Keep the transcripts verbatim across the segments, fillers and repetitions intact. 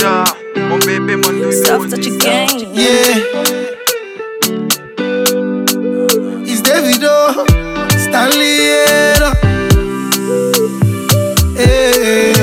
ginger. Mon bébé, mon doudou, Stuff that you gain. Yeah. It's Davido, Stanley. Hey.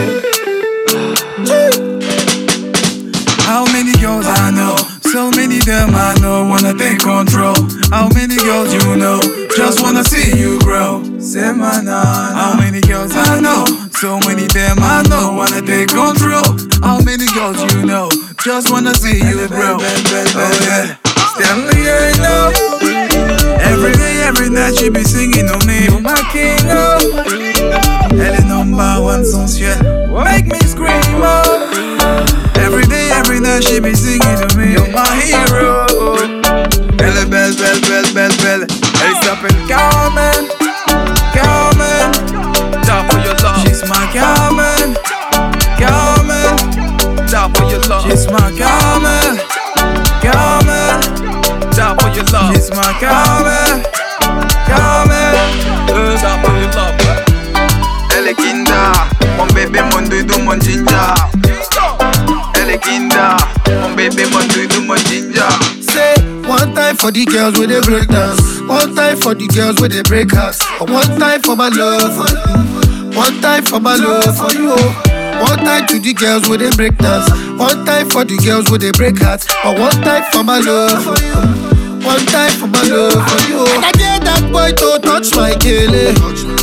How many girls I know? So many them I know wanna take control. How many girls you know? Just wanna see you grow. Say my nana. How many girls I know? So many them I know wanna take control. How many girls you know? Just wanna see you grow. Oh yeah, Stanley, I know. Every day, every night she be singing on me, oh my king, oh. Elle est number one sensuelle, make me scream, oh. Every day, every night she be singing to me, you're my hero. Elle est belle, belle, belle, belle, belle. Elle s'appelle Carmen, Carmen. Die for your love. She's my Carmen, Carmen. Die for your love. She's my Carmen, Carmen. Die for your love. She's my Carmen, Carmen. Die for your love. Elle est kinda, mon bébé, mon doudou, mon ginger. Elle est kinda, mon bébé, mon doudou, mon ginger. Say one time for the girls with the break dance, one time for the girls with the break house, one time for my love for you, one time for my love for you. One time to the girls with the break dance, one time for the girls with the break hearts, or one time for my love for you, one time for my love for you. And I dare that boy to touch my kele.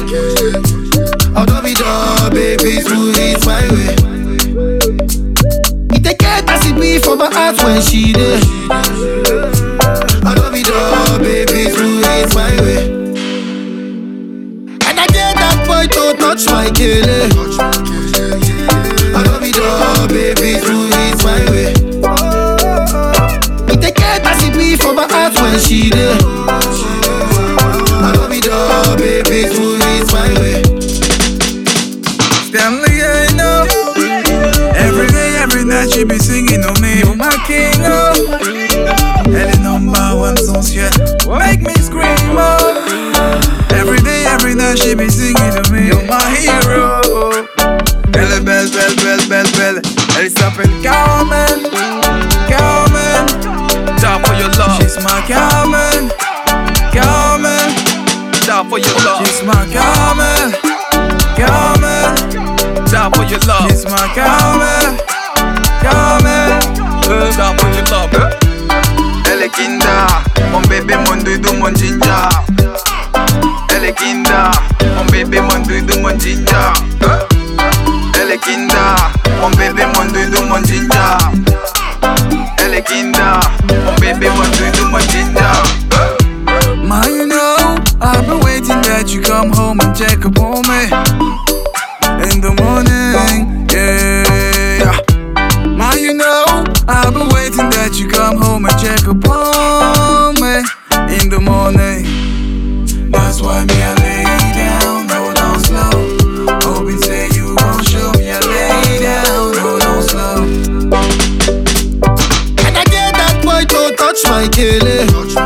I don't be done, baby, smooth it my way. It take care as it be for my heart when she there. I don't be done, baby, smooth it my way. And I dare that boy to touch my kele. I don't be done, baby, smooth it my way. It take care as it be for my heart when she there. I don't be done, baby, smooth it my way. Stanley, I know. Every day, every night she be singing on me, oh my king, oh. Elle est number one sensuelle, make me scream, oh. Every day, every night she be singing to me, oh my hero. Elle est belle, belle, belle, belle, belle. Elle s'appelle Carmen, Carmen. Die for your love. She's my Carmen, Carmen. Die for your love. She's my Carmen, Carmen. Die for your love. She's my Carmen, Carmen. Die for your love. Elle est kinda, mon bébé, mon doudou, mon ginger. Elle est kinda, mon bébé, mon doudou, mon ginger. Elle est kinda, mon bébé, mon doudou, mon ginger. Elle est kinda, mon bébé, mon doudou, mon ginger. Ma, you know, I've been waiting that you come home and check up on me in the morning, yeah. Ma, you know, I've been waiting that you come home and check up on me in the morning. That's why me I lay down, no, down slow. Hoping say you gon' show me I lay down, no, down slow. And I dare that boy to touch my kele.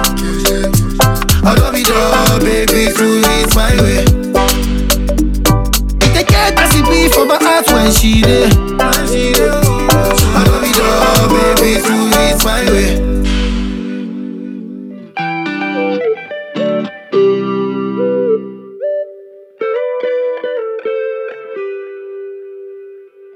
I don't be done, baby, smooth it my way. It take care as it be for my heart when she there.